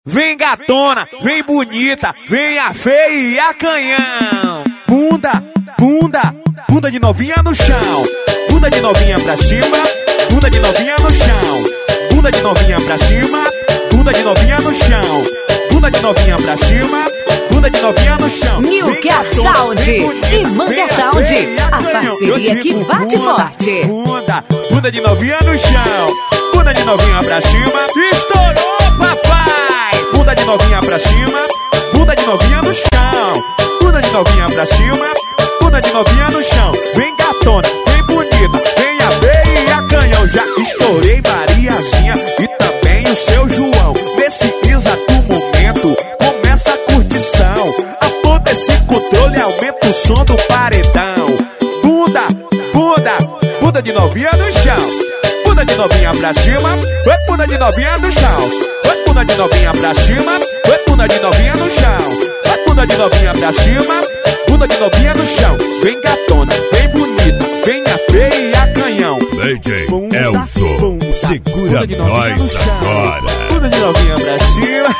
Vem gatona, vem bonita, vem a feia e a canhão. Bunda, bunda, bunda de novinha no chão. Bunda de novinha pra cima, bunda de novinha no chão. Bunda de novinha pra cima, bunda de novinha no chão. Bunda de novinha pra cima, bunda de novinha no chão. New Cap Sound e Manga Sound, a parceria que bate forte. Bunda, bunda de novinha no chão. Bunda de novinha pra cima, estourou papai. Bunda de novinha pra cima, bunda de novinha no chão. Bunda de novinha pra cima, bunda de novinha no chão. Vem gatona, vem bonita, vem a veia e a canhão. Já estourei Mariazinha e também o seu João. Nesse exato momento começa a curtição. Aponta esse controle, aumenta o som do paredão. Bunda, bunda, bunda de novinha no chão. Bunda de novinha pra cima, bunda de novinha no chão. Bunda de novinha pra cima, bunda de novinha no chão. Bunda de novinha pra cima, bunda de novinha no chão. Vem gatona, vem bonita, vem a feia e a canhão. DJ Elzo, segura nós agora. Bunda de novinha pra cima,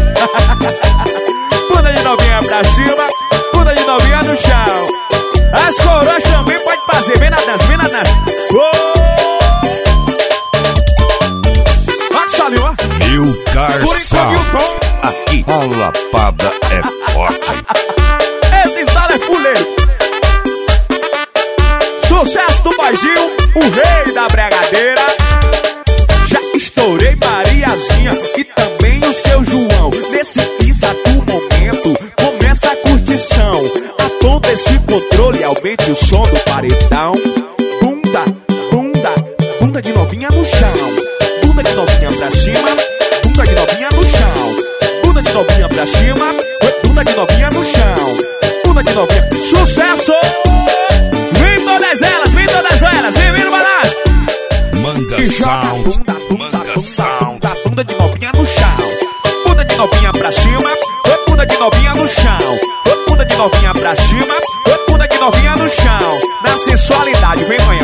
bunda de novinha pra cima, bunda de novinha no chão. As coroas também pode fazer, vem na dança, vem na dança. Milcar Sound, aqui a lapada é forte. Esse sala é fuleiro. Sucesso do Boizinho, o rei da bregadeira. Já estourei Mariazinha e também o seu João. Nesse exato momento começa a curtição. Aponta esse controle, aumente o som do paredão. Bunda, bunda, bunda de novinha no chão. Bunda de novinha pra cima, bunda de novinha no chão. Bunda de novinha pra cima, bunda de novinha no chão. Bunda de novinha, sucesso! Vem todas elas, vem todas elas, vem no balanço. Manga Sound, Manga Sound. Bunda de novinha no chão. Bunda de novinha pra cima, bunda de novinha no chão. Bunda de novinha pra cima, bunda de novinha no chão. Na sensualidade, vem manhã.